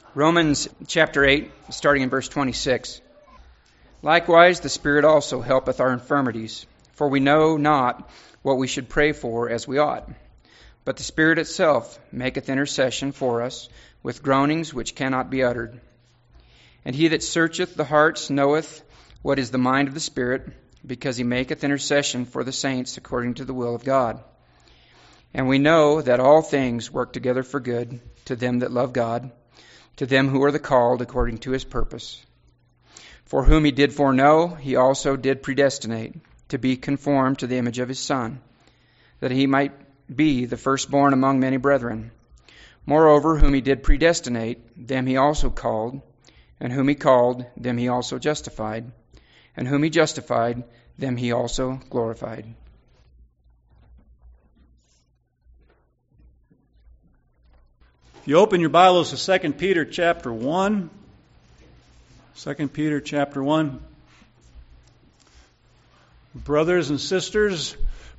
Romans chapter 8, starting in verse 26. Likewise, the Spirit also helpeth our infirmities, for we know not what we should pray for as we ought. But the Spirit itself maketh intercession for us with groanings which cannot be uttered. And he that searcheth the hearts knoweth what is the mind of the Spirit, because he maketh intercession for the saints according to the will of God. And we know that all things work together for good to them that love God, to them who are the called according to his purpose. For whom he did foreknow, he also did predestinate to be conformed to the image of his Son, that he might be the firstborn among many brethren. Moreover, whom he did predestinate, them he also called, and whom he called, them he also justified, and whom he justified, them he also glorified. If you open your Bibles to 2 Peter chapter 1, 2 Peter chapter 1. Brothers and sisters,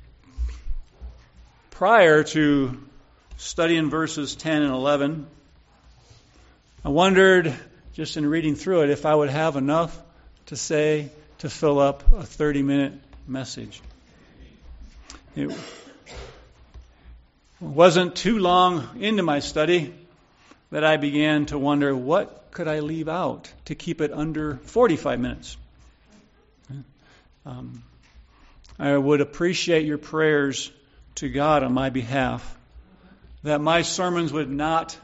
prior to studying verses 10 and 11, I wondered, just in reading through it, if I would have enough to say to fill up a 30-minute message. It wasn't too long into my study that I began to wonder, what could I leave out to keep it under 45 minutes? I would appreciate your prayers to God on my behalf, that my sermons would not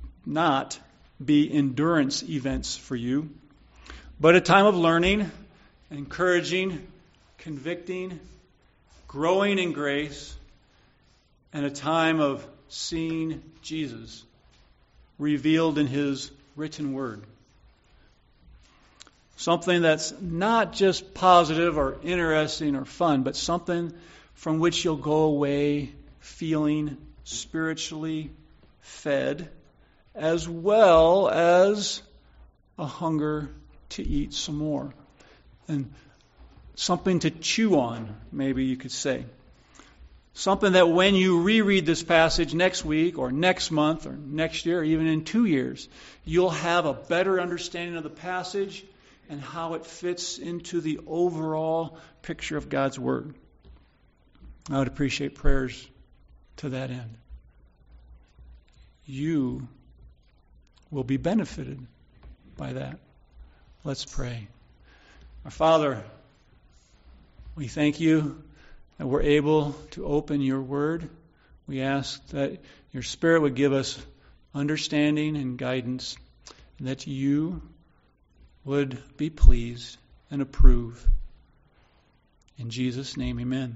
be endurance events for you, but a time of learning, encouraging, convicting, growing in grace, and a time of seeing Jesus revealed in his written word. Something that's not just positive or interesting or fun, but something from which you'll go away feeling spiritually fed, as well as a hunger to eat some more. And something to chew on, maybe you could say. Something that when you reread this passage next week or next month or next year or even in 2 years, you'll have a better understanding of the passage and how it fits into the overall picture of God's Word. I would appreciate prayers to that end. You will be benefited by that. Let's pray. Our Father, we thank you that we're able to open your word. We ask that your Spirit would give us understanding and guidance, and that you would be pleased and approve. In Jesus' name, amen.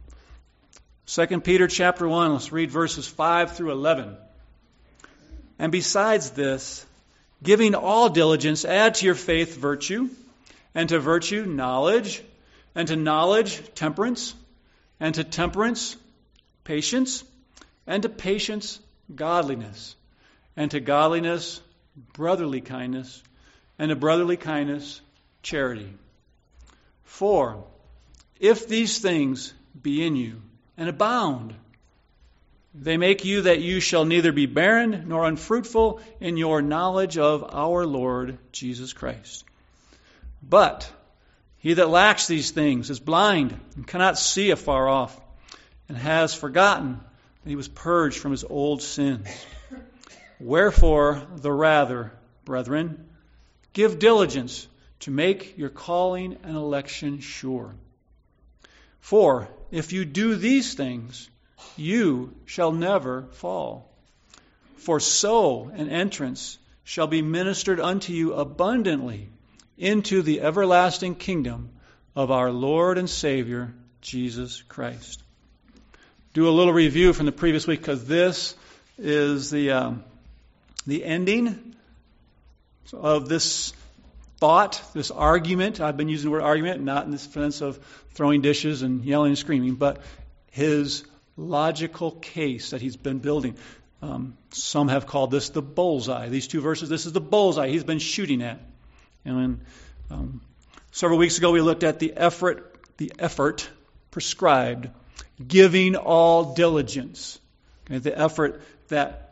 2 Peter chapter 1, let's read verses 5 through 11. And besides this, giving all diligence, add to your faith virtue, and to virtue knowledge, and to knowledge temperance, and to temperance patience, and to patience godliness, and to godliness brotherly kindness, and to brotherly kindness charity. For if these things be in you and abound, they make you that you shall neither be barren nor unfruitful in your knowledge of our Lord Jesus Christ. But he that lacks these things is blind and cannot see afar off, and has forgotten that he was purged from his old sins. Wherefore, the rather, brethren, give diligence to make your calling and election sure. For if you do these things, you shall never fall. For so an entrance shall be ministered unto you abundantly into the everlasting kingdom of our Lord and Savior, Jesus Christ. Do a little review from the previous week, because this is the ending of this thought, this argument. I've been using the word argument, not in the sense of throwing dishes and yelling and screaming, but his logical case that he's been building. Some have called this the bullseye. These two verses, this is the bullseye he's been shooting at. And several weeks ago we looked at the effort prescribed, giving all diligence. Okay, the effort that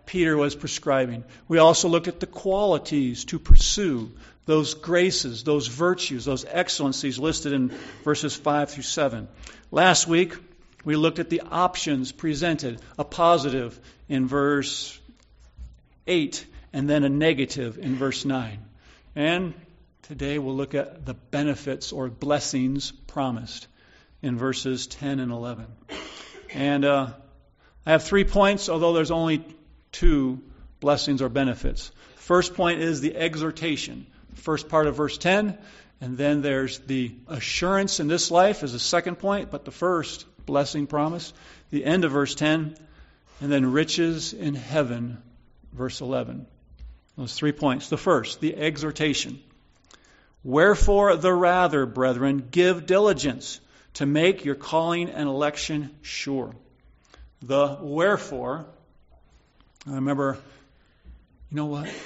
Peter was prescribing. We also looked at the qualities to pursue, those graces, those virtues, those excellencies listed in verses 5 through 7. Last week, we looked at the options presented, a positive in verse 8 and then a negative in verse 9. And today we'll look at the benefits or blessings promised in verses 10 and 11. And I have 3 points, although there's only 2 blessings or benefits. First point is the exhortation, first part of verse 10, and then there's the assurance in this life as the second point, but the first blessing promise, the end of verse 10, and then riches in heaven, verse 11. Those 3 points. The first, the exhortation. Wherefore the rather, brethren, give diligence to make your calling and election sure. The wherefore, I remember, you know what?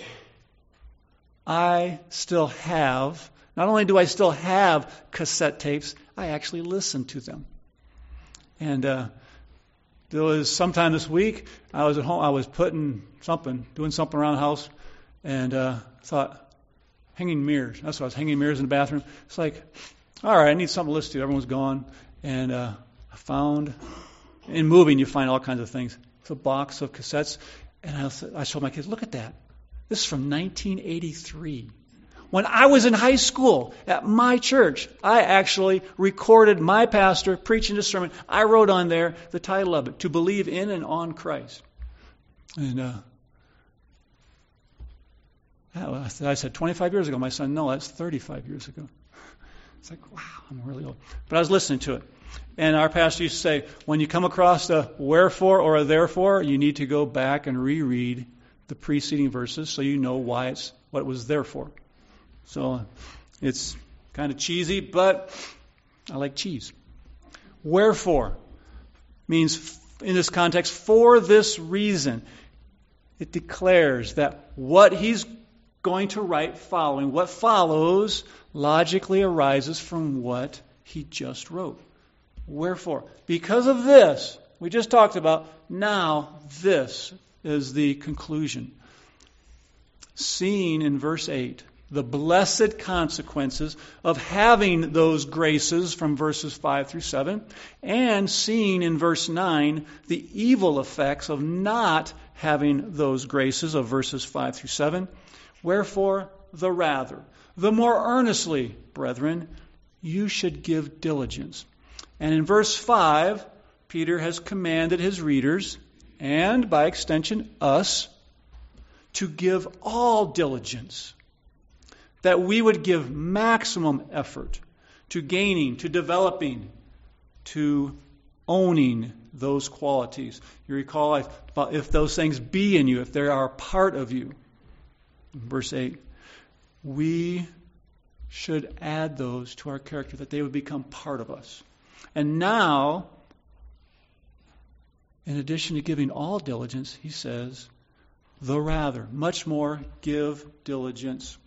I still have, not only do I still have cassette tapes, I actually listen to them. And there was sometime this week, I was at home, I was doing something around the house, and thought, hanging mirrors. That's what I was, hanging mirrors in the bathroom. It's like, all right, I need something to listen to. Everyone's gone. And I found, in moving, you find all kinds of things. It's a box of cassettes. And I showed my kids, look at that. This is from 1983. When I was in high school at my church, I actually recorded my pastor preaching a sermon. I wrote on there the title of it, To Believe in and on Christ. And I said 25 years ago. My son, no, that's 35 years ago. It's like, wow, I'm really old. But I was listening to it. And our pastor used to say, when you come across a wherefore or a therefore, you need to go back and reread the preceding verses so you know what it was there for. So it's kind of cheesy, but I like cheese. Wherefore means, in this context, for this reason. It declares that what he's going to write following, what follows, logically arises from what he just wrote. Wherefore, because of this, we just talked about, now this is the conclusion. Seeing in verse 8 the blessed consequences of having those graces from verses 5 through 7, and seeing in verse 9 the evil effects of not having those graces of verses 5 through 7. Wherefore, the rather, the more earnestly, brethren, you should give diligence. And in verse 5, Peter has commanded his readers, and by extension us, to give all diligence, that we would give maximum effort to gaining, to developing, to owning those qualities. You recall, if those things be in you, if they are a part of you. Verse 8, we should add those to our character, that they would become part of us. And now, in addition to giving all diligence, he says, the rather, much more, give diligence.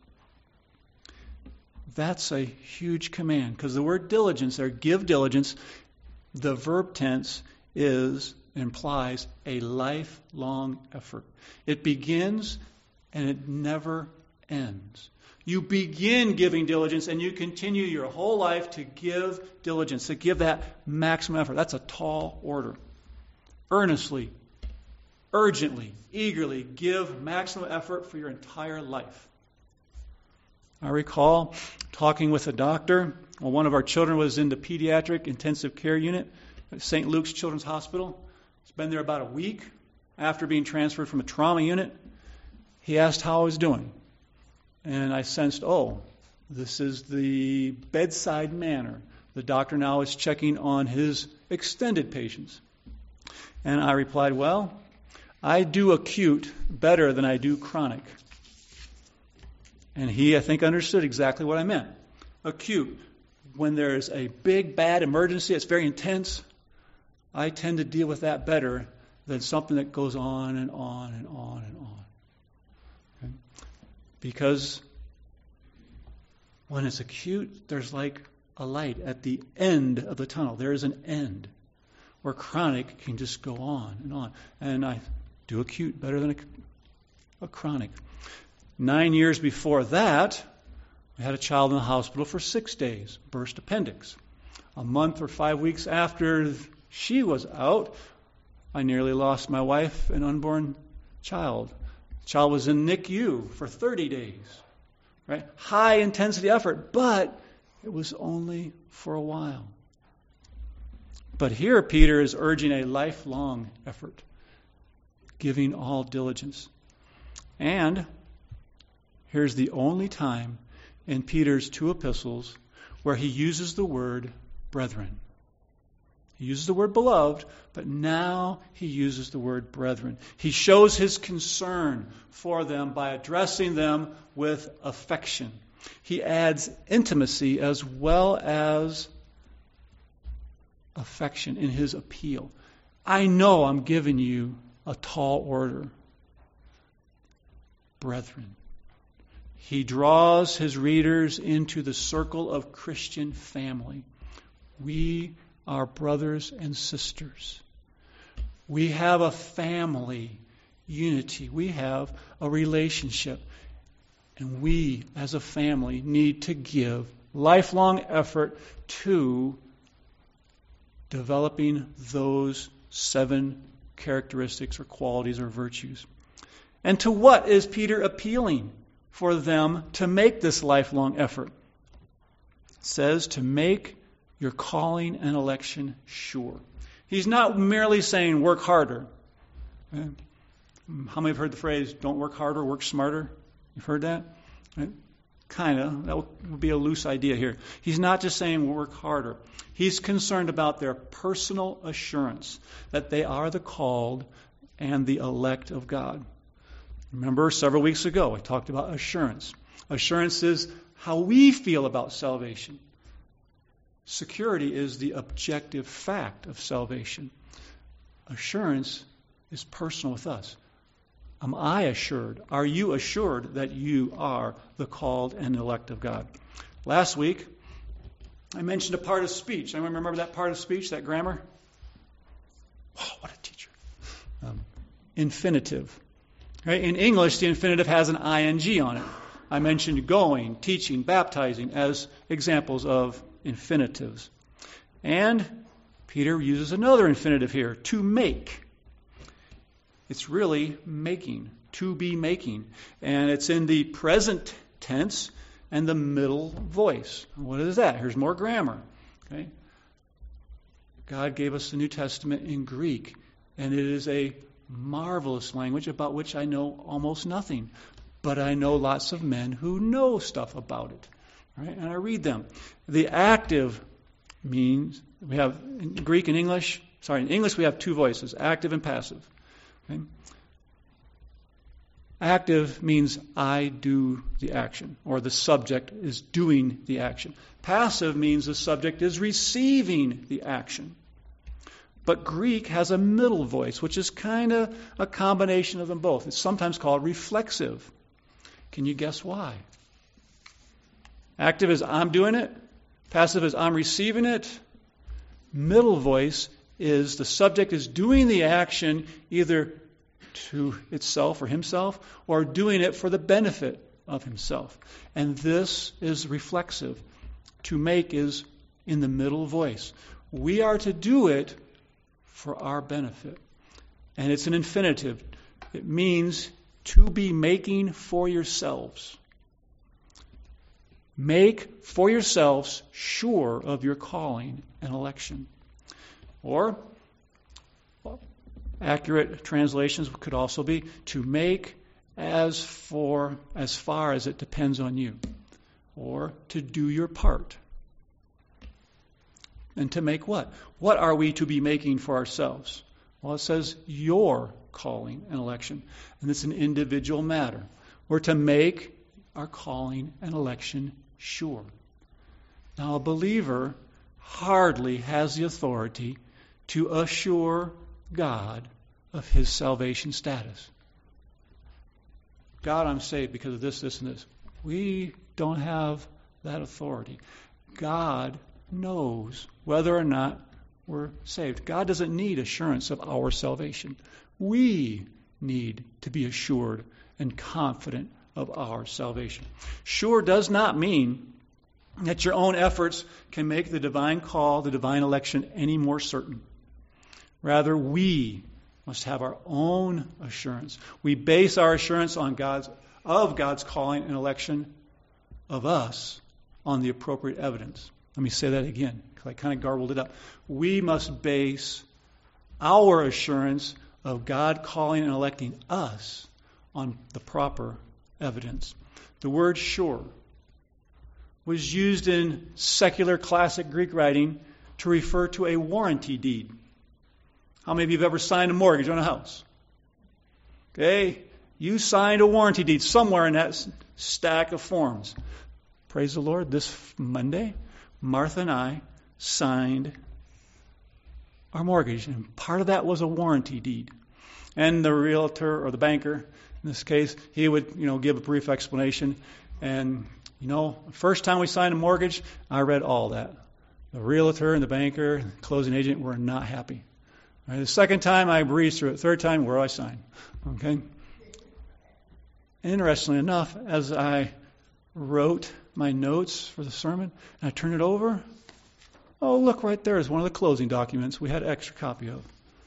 That's a huge command, because the word diligence there, give diligence, the verb tense implies a lifelong effort. It begins and it never ends. You begin giving diligence and you continue your whole life to give diligence, to give that maximum effort. That's a tall order. Earnestly, urgently, eagerly give maximum effort for your entire life. I recall talking with a doctor. Well, one of our children was in the pediatric intensive care unit at St. Luke's Children's Hospital. He's been there about a week after being transferred from a trauma unit. He asked how I was doing. And I sensed, this is the bedside manner. The doctor now is checking on his extended patients. And I replied, well, I do acute better than I do chronic. And he, I think, understood exactly what I meant. Acute, when there's a big, bad emergency, it's very intense, I tend to deal with that better than something that goes on and on and on and on. Okay? Because when it's acute, there's like a light at the end of the tunnel. There is an end. Where chronic can just go on and on. And I Do acute better than a chronic. 9 years before that, we had a child in the hospital for 6 days, burst appendix. A month or 5 weeks after she was out, I nearly lost my wife and unborn child. The child was in NICU for 30 days. Right? High intensity effort, but it was only for a while. But here Peter is urging a lifelong effort, giving all diligence. And here's the only time in Peter's 2 epistles where he uses the word brethren. He uses the word beloved, but now he uses the word brethren. He shows his concern for them by addressing them with affection. He adds intimacy as well as affection in his appeal. I know I'm giving you a tall order. Brethren. He draws his readers into the circle of Christian family. We are brothers and sisters. We have a family unity. We have a relationship. And we, as a family, need to give lifelong effort to developing those 7 characteristics or qualities or virtues. And to what is Peter appealing for them to make this lifelong effort? It says to make your calling and election sure. He's not merely saying work harder. How many have heard the phrase, don't work harder, work smarter? You've heard that? Kind of. That would be a loose idea here. He's not just saying work harder. He's concerned about their personal assurance that they are the called and the elect of God. Remember, several weeks ago, I talked about assurance. Assurance is how we feel about salvation. Security is the objective fact of salvation. Assurance is personal with us. Am I assured? Are you assured that you are the called and elect of God? Last week, I mentioned a part of speech. Anyone remember that part of speech, that grammar? Wow, what a teacher. Infinitive. Right? In English, the infinitive has an ing on it. I mentioned going, teaching, baptizing as examples of infinitives. And Peter uses another infinitive here, to make. It's really making, to be making. And it's in the present tense and the middle voice. What is that? Here's more grammar. Okay? God gave us the New Testament in Greek, and it is a marvelous language about which I know almost nothing. But I know lots of men who know stuff about it. Right? And I read them. The active means, we have in Greek and English, in English we have 2 voices, active and passive. Okay? Active means I do the action, or the subject is doing the action. Passive means the subject is receiving the action. But Greek has a middle voice, which is kind of a combination of them both. It's sometimes called reflexive. Can you guess why? Active is I'm doing it. Passive is I'm receiving it. Middle voice is the subject is doing the action either to itself or himself, or doing it for the benefit of himself. And this is reflexive. To make is in the middle voice. We are to do it for our benefit. And it's an infinitive. It means to be making for yourselves. Make for yourselves sure of your calling and election. Or, accurate translations could also be to make as far as it depends on you. Or to do your part. And to make what? What are we to be making for ourselves? Well, it says your calling and election. And it's an individual matter. We're to make our calling and election sure. Now, a believer hardly has the authority to assure God of his salvation status. God, I'm saved because of this, this, and this. We don't have that authority. God knows whether or not we're saved. God doesn't need assurance of our salvation. We need to be assured and confident of our salvation. Sure does not mean that your own efforts can make the divine call, the divine election, any more certain. Rather, we must have our own assurance. We base our assurance on God's calling and election of us on the appropriate evidence. Let me say that again, because I kind of garbled it up. We must base our assurance of God calling and electing us on the proper evidence. The word sure was used in secular classic Greek writing to refer to a warranty deed. How many of you have ever signed a mortgage on a house? Okay, you signed a warranty deed somewhere in that stack of forms. Praise the Lord, this Monday, Martha and I signed our mortgage, and part of that was a warranty deed. And the realtor or the banker, in this case, he would, give a brief explanation. And, the first time we signed a mortgage, I read all that. The realtor and the banker and the closing agent were not happy. All right, the second time, I breezed through it. Third time, where do I sign? Okay. Interestingly enough, as I wrote my notes for the sermon, and I turned it over, oh, look, right there is one of the closing documents we had an extra copy of.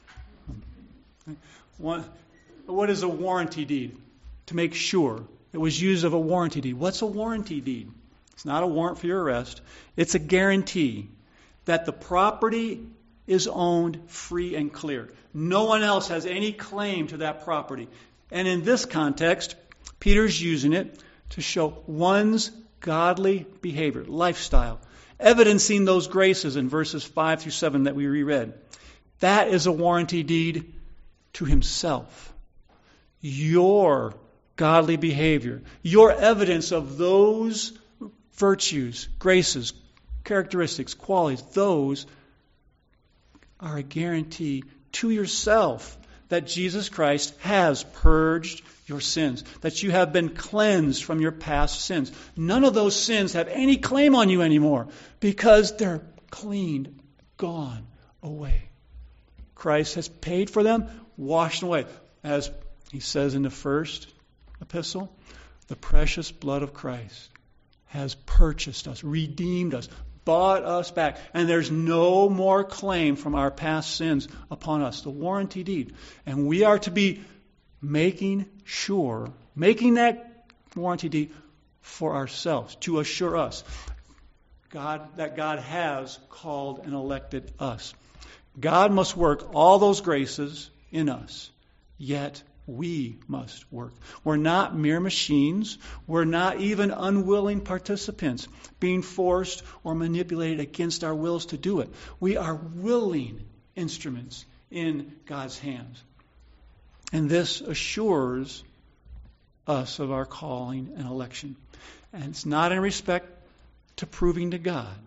What is a warranty deed? To make sure. It was used of a warranty deed. What's a warranty deed? It's not a warrant for your arrest. It's a guarantee that the property is owned free and clear. No one else has any claim to that property. And in this context, Peter's using it to show one's godly behavior, lifestyle, evidencing those graces in verses 5 through 7 that we reread. That is a warranty deed to himself. Your godly behavior, your evidence of those virtues, graces, characteristics, qualities, those are a guarantee to yourself that Jesus Christ has purged your sins, that you have been cleansed from your past sins. None of those sins have any claim on you anymore because they're cleaned, gone away. Christ has paid for them, washed away. As he says in the first epistle, the precious blood of Christ has purchased us, redeemed us, bought us back. And there's no more claim from our past sins upon us. The warranty deed. And we are to be making that warranty deed for ourselves, to assure us that God has called and elected us. God must work all those graces in us, yet we must work. We're not mere machines. We're not even unwilling participants being forced or manipulated against our wills to do it. We are willing instruments in God's hands. And this assures us of our calling and election. And it's not in respect to proving to God.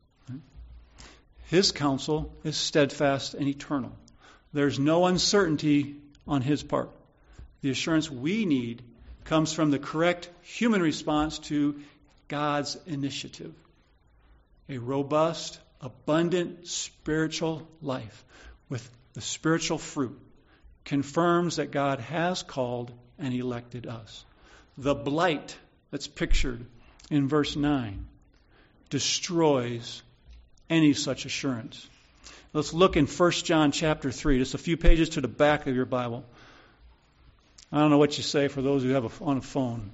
His counsel is steadfast and eternal. There's no uncertainty on his part. The assurance we need comes from the correct human response to God's initiative. A robust, abundant spiritual life with the spiritual fruit confirms that God has called and elected us. The blight that's pictured in verse 9 destroys any such assurance. Let's look in 1 John chapter 3, just a few pages to the back of your Bible. I don't know what you say for those who have on a phone.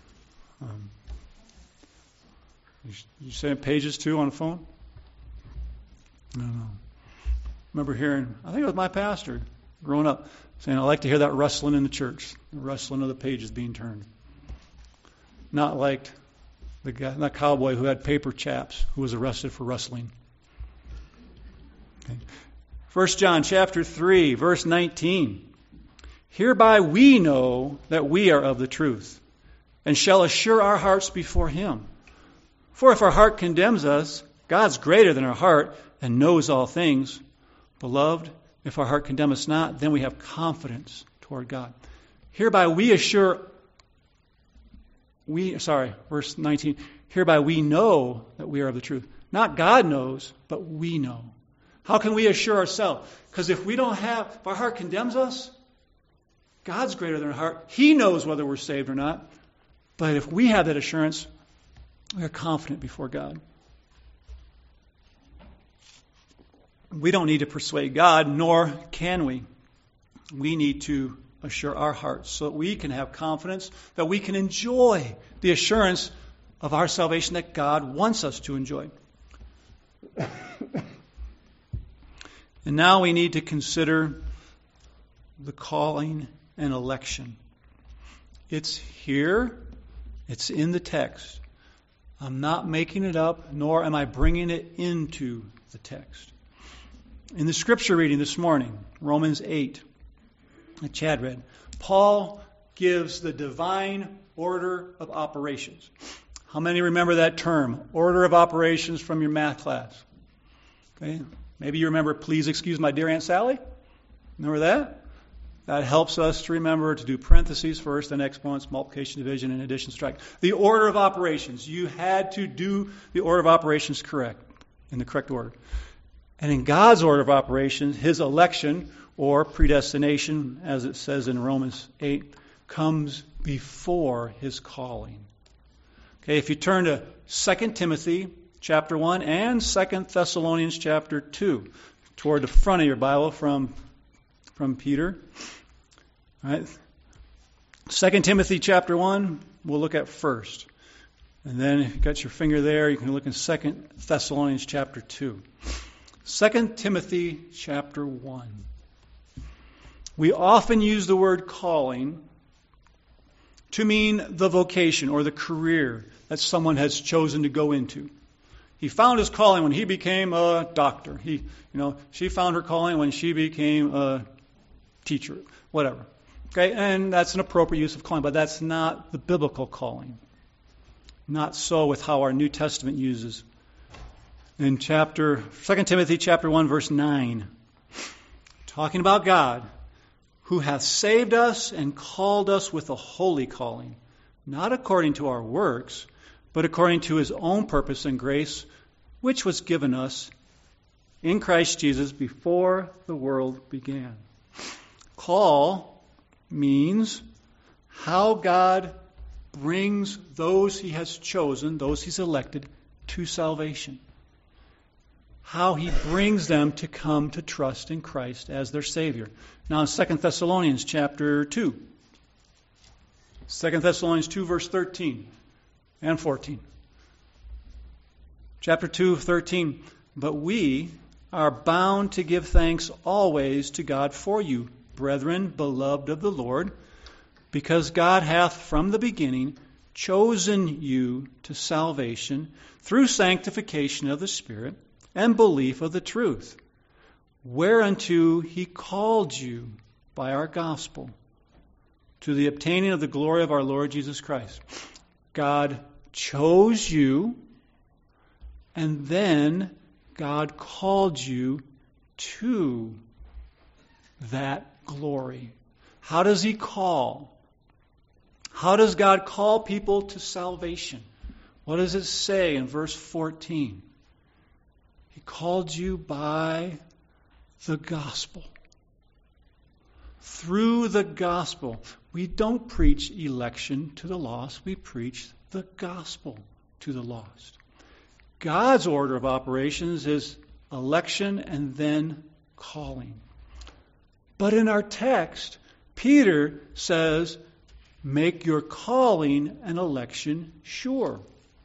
You say pages too on a phone? I don't know. I remember hearing, I think it was my pastor growing up, saying, I like to hear that rustling in the church, the rustling of the pages being turned. Not like the guy, that cowboy who had paper chaps who was arrested for rustling. Okay. 1 John chapter 3, verse 19. Hereby we know that we are of the truth, and shall assure our hearts before him. For if our heart condemns us, God's greater than our heart, and knows all things. Beloved, if our heart condemn us not, then we have confidence toward God. Hereby we verse 19, hereby we know that we are of the truth. Not God knows, but we know. How can we assure ourselves? Because if our heart condemns us, God's greater than our heart. He knows whether we're saved or not. But if we have that assurance, we are confident before God. We don't need to persuade God, nor can we. We need to assure our hearts so that we can have confidence, that we can enjoy the assurance of our salvation that God wants us to enjoy. And now we need to consider the calling and election. It's here. It's in the text. I'm not making it up, nor am I bringing it into the text. In the scripture reading this morning, Romans 8, that Chad read, Paul gives the divine order of operations. How many remember that term, order of operations, from your math class? Okay, maybe you remember, please excuse my dear Aunt Sally. Remember that? That helps us to remember to do parentheses first, then exponents, multiplication, division, and addition, subtraction. The order of operations. You had to do the order of operations correct, in the correct order. And in God's order of operations, His election, or predestination, as it says in Romans 8, comes before His calling. Okay, if you turn to 2 Timothy chapter 1 and 2 Thessalonians chapter 2, toward the front of your Bible from Peter. All right. 2 Timothy chapter 1, we'll look at first. And then if you've got your finger there, you can look in 2 Thessalonians chapter 2. 2 Timothy chapter 1. We often use the word calling to mean the vocation or the career that someone has chosen to go into. He found his calling when he became a doctor. She found her calling when she became a teacher, whatever. Okay, and that's an appropriate use of calling, but that's not the biblical calling. Not so with how our New Testament uses. In 2 Timothy chapter 1, verse 9, talking about God, who hath saved us and called us with a holy calling, not according to our works, but according to His own purpose and grace, which was given us in Christ Jesus before the world began. Call means how God brings those He has chosen, those He's elected, to salvation. How He brings them to come to trust in Christ as their Savior. Now in 2 Thessalonians chapter 2. 2 Thessalonians 2, verse 13 and 14. Chapter 2, 13. But we are bound to give thanks always to God for you, brethren, beloved of the Lord, because God hath from the beginning chosen you to salvation through sanctification of the Spirit and belief of the truth, whereunto He called you by our gospel, to the obtaining of the glory of our Lord Jesus Christ. God chose you, and then God called you to that glory. How does He call? How does God call people to salvation? What does it say in verse 14? He called you by the gospel. Through the gospel. We don't preach election to the lost. We preach the gospel to the lost. God's order of operations is election and then calling. But in our text, Peter says, make your calling and election sure.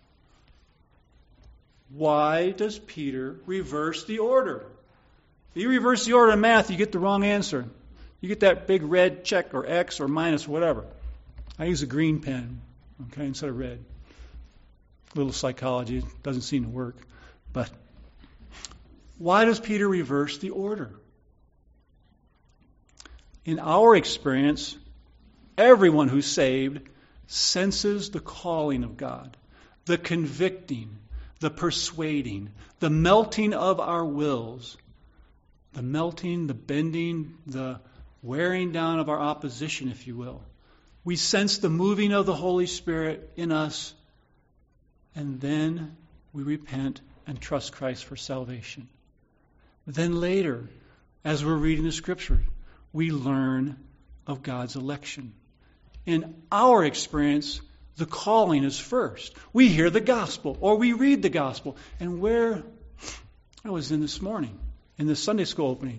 Why does Peter reverse the order? If you reverse the order in math, you get the wrong answer. You get that big red check or X or minus, whatever. I use a green pen, okay, instead of red. Little psychology, doesn't seem to work. But why does Peter reverse the order? In our experience, everyone who's saved senses the calling of God, the convicting, the persuading, the melting of our wills, the melting, the bending, the wearing down of our opposition, if you will. We sense the moving of the Holy Spirit in us, and then we repent and trust Christ for salvation. Then later, as we're reading the Scripture, we learn of God's election. In our experience, the calling is first. We hear the gospel or we read the gospel. And where I was in this morning, in the Sunday school opening,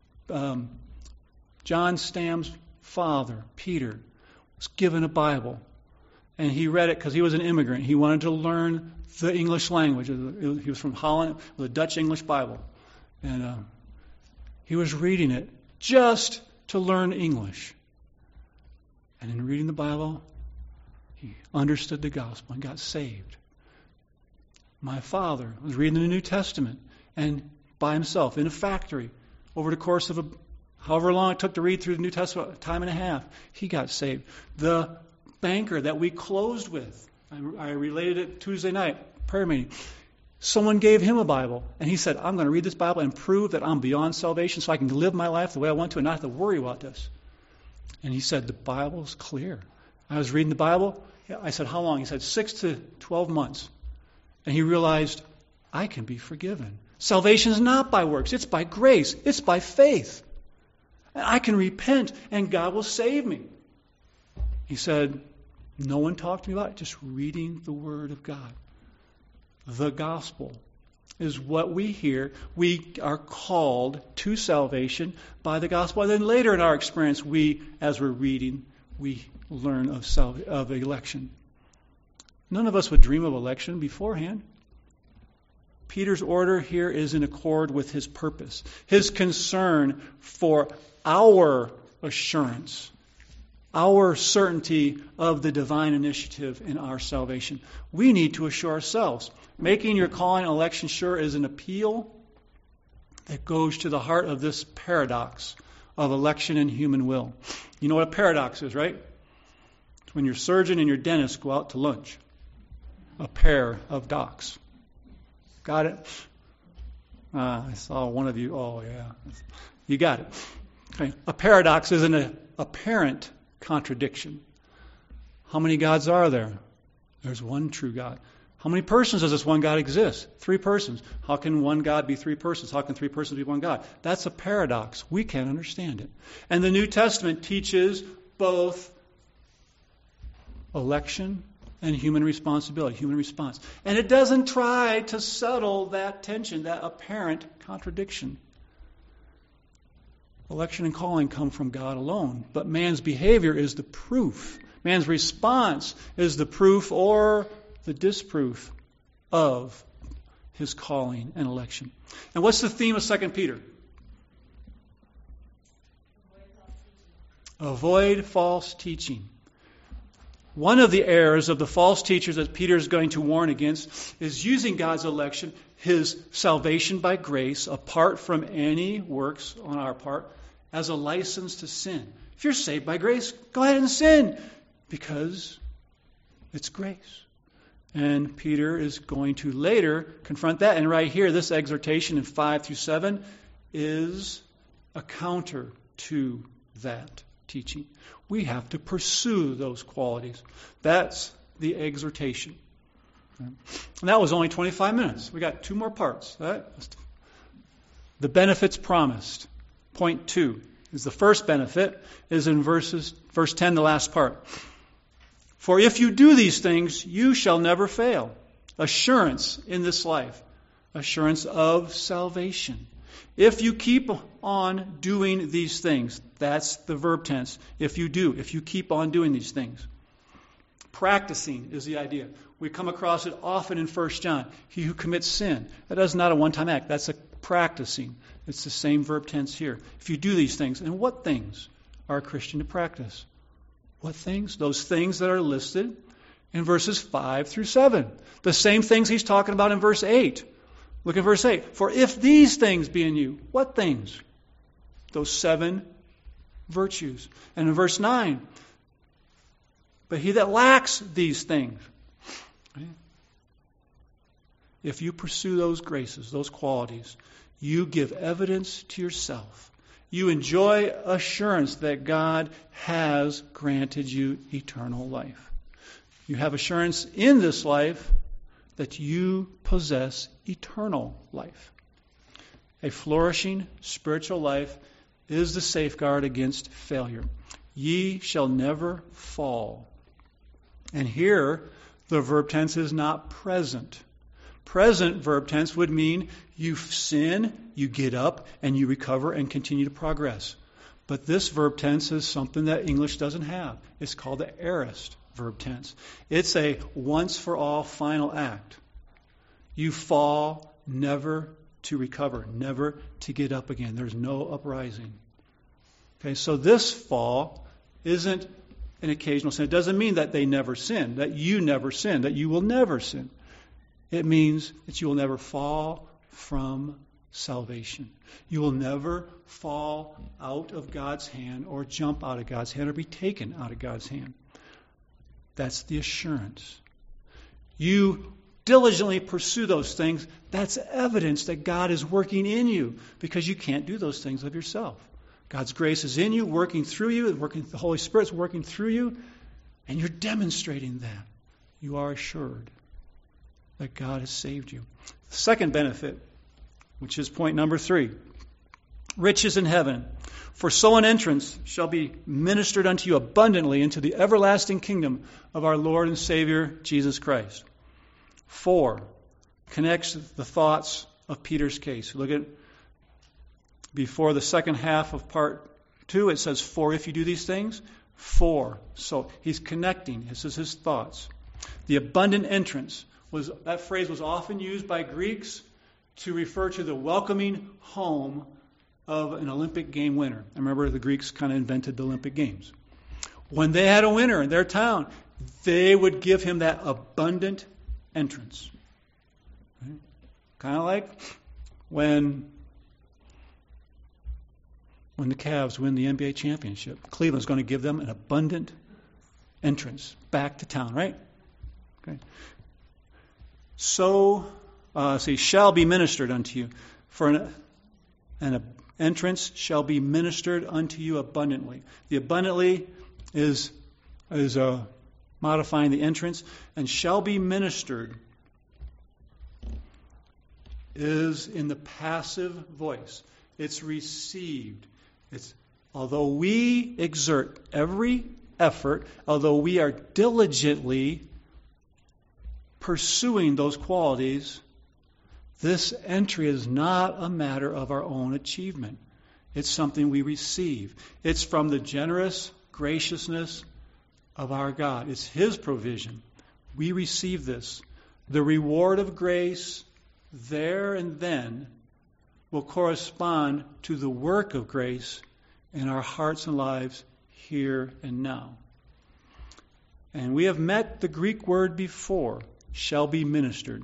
John Stam's father, Peter, was given a Bible. And he read it because he was an immigrant. He wanted to learn the English language. He was from Holland, with a Dutch English Bible. And he was reading it just to learn English. And in reading the Bible, he understood the gospel and got saved. My father was reading the New Testament and by himself in a factory over the course of however long it took to read through the New Testament, a time and a half, he got saved. The banker that we closed with, I related it Tuesday night, prayer meeting. Someone gave him a Bible, and he said, I'm going to read this Bible and prove that I'm beyond salvation so I can live my life the way I want to and not have to worry about this. And he said, the Bible's clear. I was reading the Bible. I said, how long? He said, 6 to 12 months. And he realized, I can be forgiven. Salvation is not by works. It's by grace. It's by faith. And I can repent, and God will save me. He said, no one talked to me about it, just reading the Word of God. The gospel is what we hear. We are called to salvation by the gospel. And then later in our experience, as we're reading, we learn of election. None of us would dream of election beforehand. Peter's order here is in accord with his purpose, his concern for our assurance, our certainty of the divine initiative in our salvation. We need to assure ourselves. Making your calling and election sure is an appeal that goes to the heart of this paradox of election and human will. You know what a paradox is, right? It's when your surgeon and your dentist go out to lunch. A pair of docs. Got it? I saw one of you. Oh, yeah. You got it. Okay. A paradox is an apparent contradiction. How many gods are there? There's one true God. How many persons does this one God exist? 3 persons. How can one God be 3 persons? How can 3 persons be one God? That's a paradox. We can't understand it. And the New Testament teaches both election and human responsibility, human response. And it doesn't try to settle that tension, that apparent contradiction. Election and calling come from God alone, but man's behavior is the proof. Man's response is the proof or the disproof of his calling and election. And what's the theme of 2 Peter? Avoid false teaching. One of the errors of the false teachers that Peter is going to warn against is using God's election, his salvation by grace, apart from any works on our part, as a license to sin. If you're saved by grace, go ahead and sin, because it's grace. And Peter is going to later confront that. And right here, this exhortation in 5 through 7 is a counter to that teaching. We have to pursue those qualities. That's the exhortation. And that was only 25 minutes. We got 2 more parts. Right? The benefits promised. Point 2 is the first benefit is in verse 10, the last part. For if you do these things, you shall never fail. Assurance in this life. Assurance of salvation. If you keep on doing these things, that's the verb tense. If you keep on doing these things. Practicing is the idea. We come across it often in 1 John. He who commits sin. That is not a one-time act. That's a practicing. It's the same verb tense here. If you do these things. And what things are a Christian to practice? What things? Those things that are listed in verses 5 through 7. The same things he's talking about in verse 8. Look at verse 8. For if these things be in you, what things? Those 7 virtues. And in verse 9, but he that lacks these things. If you pursue those graces, those qualities, you give evidence to yourself. You enjoy assurance that God has granted you eternal life. You have assurance in this life that you possess eternal life. A flourishing spiritual life is the safeguard against failure. Ye shall never fall. And here, the verb tense is not present. Present verb tense would mean you sin, you get up, and you recover and continue to progress. But this verb tense is something that English doesn't have. It's called the aorist verb tense. It's a once-for-all final act. You fall, never to recover, never to get up again. There's no uprising. Okay, so this fall isn't an occasional sin. It doesn't mean that they never sin, that you never sin, that you will never sin. It means that you will never fall from salvation. You will never fall out of God's hand or jump out of God's hand or be taken out of God's hand. That's the assurance. You diligently pursue those things. That's evidence that God is working in you, because you can't do those things of yourself. God's grace is in you, working through you, the Holy Spirit's working through you, and you're demonstrating that. You are assured that God has saved you. The second benefit, which is point number 3, riches in heaven. For so an entrance shall be ministered unto you abundantly into the everlasting kingdom of our Lord and Savior, Jesus Christ. 4, connects the thoughts of Peter's case. Look at before the second half of part 2, it says, for if you do these things, 4. So he's connecting. This is his thoughts. The abundant entrance, that phrase was often used by Greeks to refer to the welcoming home of an Olympic game winner. I remember the Greeks kind of invented the Olympic Games. When they had a winner in their town, they would give him that abundant entrance. Right? Kind of like when the Cavs win the NBA championship. Cleveland's going to give them an abundant entrance back to town, right? Okay. So, shall be ministered unto you. For an entrance shall be ministered unto you abundantly. The abundantly is modifying the entrance, and shall be ministered is in the passive voice. It's received. Although we exert every effort, although we are diligently pursuing those qualities, this entry is not a matter of our own achievement. It's something we receive. It's from the generous graciousness of our God. It's His provision. We receive this. The reward of grace there and then will correspond to the work of grace in our hearts and lives here and now. And we have met the Greek word before, shall be ministered.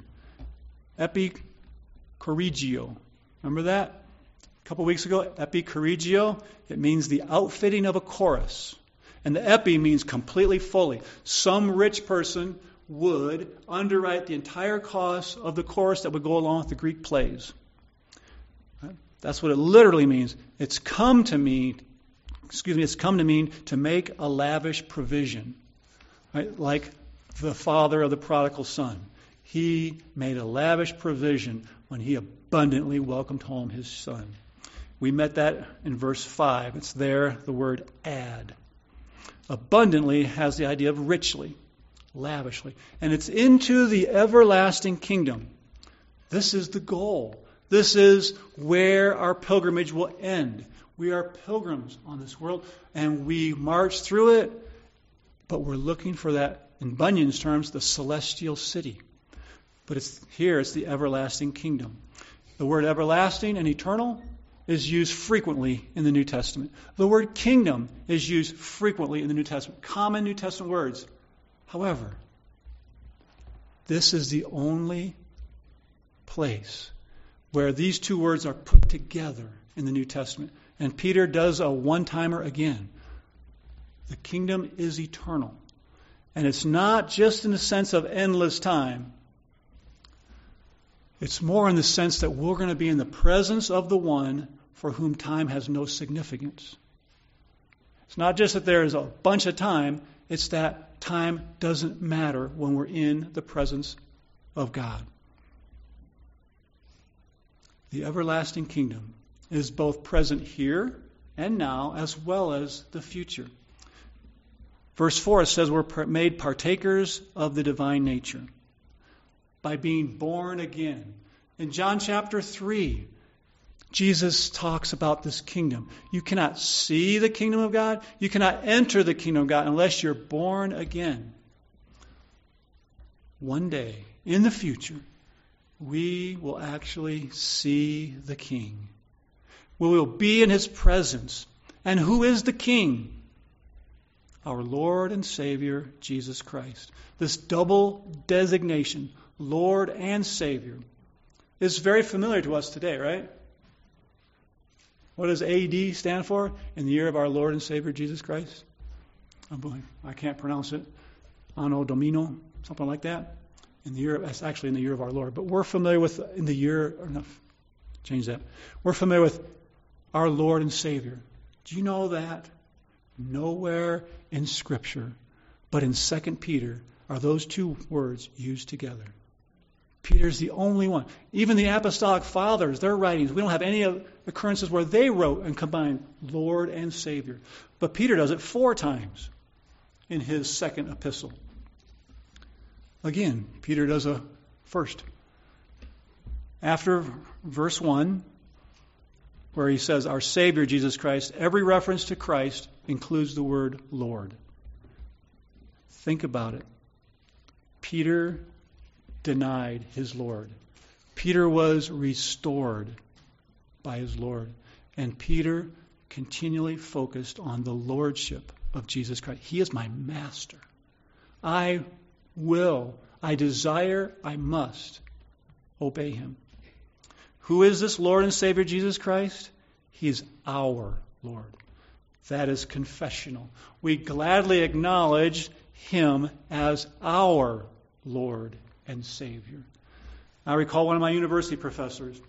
Epikorrigio. Remember that? A couple weeks ago, epikorrigio, it means the outfitting of a chorus. And the epi means completely, fully. Some rich person would underwrite the entire cost of the chorus that would go along with the Greek plays. That's what it literally means. It's come to mean to make a lavish provision. Right? Like the father of the prodigal son. He made a lavish provision when he abundantly welcomed home his son. We met that in verse 5. It's there, the word add. Abundantly has the idea of richly, lavishly. And it's into the everlasting kingdom. This is the goal. This is where our pilgrimage will end. We are pilgrims on this world, and we march through it, but we're looking for that, in Bunyan's terms, the celestial city. But it's the everlasting kingdom. The word everlasting and eternal is used frequently in the New Testament. The word kingdom is used frequently in the New Testament. Common New Testament words. However, this is the only place where these two words are put together in the New Testament. And Peter does a one-timer again. The kingdom is eternal. And it's not just in the sense of endless time. It's more in the sense that we're going to be in the presence of the one for whom time has no significance. It's not just that there is a bunch of time. It's that time doesn't matter when we're in the presence of God. The everlasting kingdom is both present here and now, as well as the future. Verse 4, it says we're made partakers of the divine nature by being born again. In John chapter 3, Jesus talks about this kingdom. You cannot see the kingdom of God. You cannot enter the kingdom of God unless you're born again. One day, in the future, we will actually see the King. We will be in His presence. And who is the King? Our Lord and Savior, Jesus Christ. This double designation, Lord and Savior, is very familiar to us today, right? What does AD stand for? In the year of our Lord and Savior, Jesus Christ? I can't pronounce it. Anno Domino, something like that. That's actually in the year of our Lord. But we're familiar with, change that. We're familiar with our Lord and Savior. Do you know that? Nowhere in Scripture, but in 2 Peter, are those two words used together. Peter's the only one. Even the apostolic fathers, their writings, we don't have any occurrences where they wrote and combined Lord and Savior. But Peter does it 4 times in his second epistle. Again, Peter does a first. After verse 1, where he says, our Savior, Jesus Christ, every reference to Christ includes the word Lord. Think about it. Peter denied his Lord. Peter was restored by his Lord. And Peter continually focused on the lordship of Jesus Christ. He is my master. I desire, I must obey Him. Who is this Lord and Savior Jesus Christ? He is our Lord. That is confessional. We gladly acknowledge Him as our Lord and Savior. I recall one of my university professors,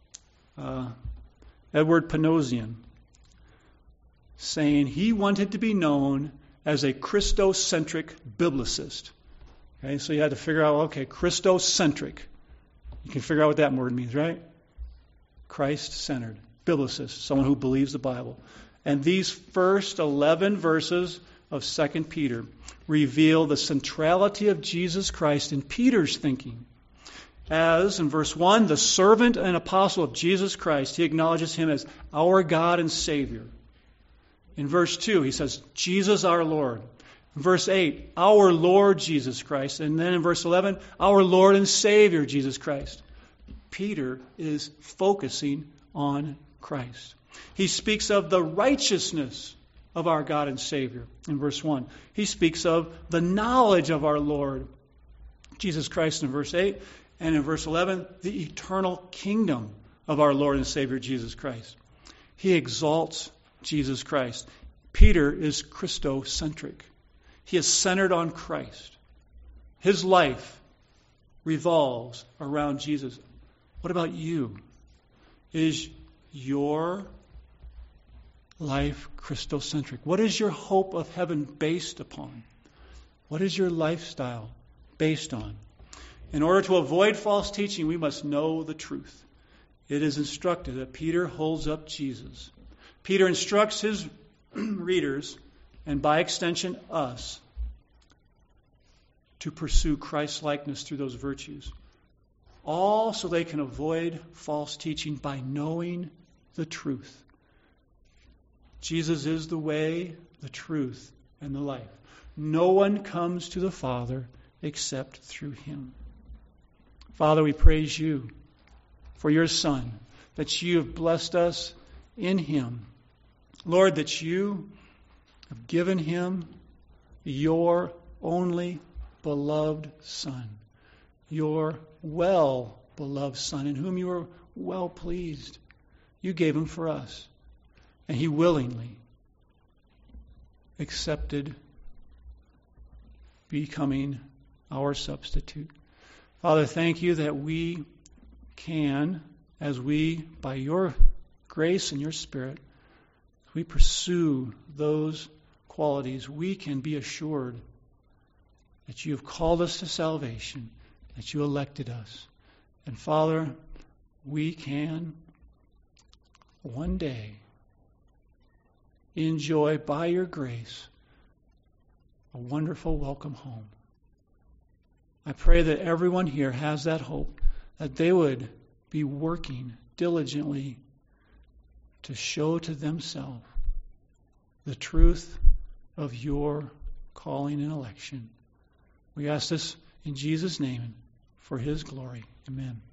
Edward Panosian, saying he wanted to be known as a Christocentric biblicist. Okay, so you had to figure out, Christocentric. You can figure out what that word means, right? Christ-centered, biblicist, someone who believes the Bible. And these first 11 verses of 2 Peter reveal the centrality of Jesus Christ in Peter's thinking. As, in verse 1, the servant and apostle of Jesus Christ, he acknowledges Him as our God and Savior. In verse 2, he says, Jesus our Lord. In verse 8, our Lord Jesus Christ. And then in verse 11, our Lord and Savior Jesus Christ. Peter is focusing on Christ. He speaks of the righteousness of our God and Savior in verse 1. He speaks of the knowledge of our Lord Jesus Christ in verse 8. And in verse 11, the eternal kingdom of our Lord and Savior Jesus Christ. He exalts Jesus Christ. Peter is Christocentric. He is centered on Christ. His life revolves around Jesus. What about you? Is your life Christocentric? What is your hope of heaven based upon? What is your lifestyle based on? In order to avoid false teaching, we must know the truth. It is instructed that Peter holds up Jesus. Peter instructs his readers, and by extension us, to pursue Christ-likeness through those virtues. All so they can avoid false teaching by knowing the truth. Jesus is the way, the truth, and the life. No one comes to the Father except through Him. Father, we praise You for Your Son, that You have blessed us in Him. Lord, that You have given Him Your only beloved Son, Your well-beloved Son, in whom You are well pleased. You gave Him for us, and He willingly accepted becoming our substitute. Father, thank You that we can, as we, by Your grace and Your Spirit, we pursue those qualities, we can be assured that You have called us to salvation, that You elected us. And Father, we can one day enjoy by Your grace a wonderful welcome home. I pray that everyone here has that hope, that they would be working diligently to show to themselves the truth of your calling and election. We ask this in Jesus' name and for His glory. Amen.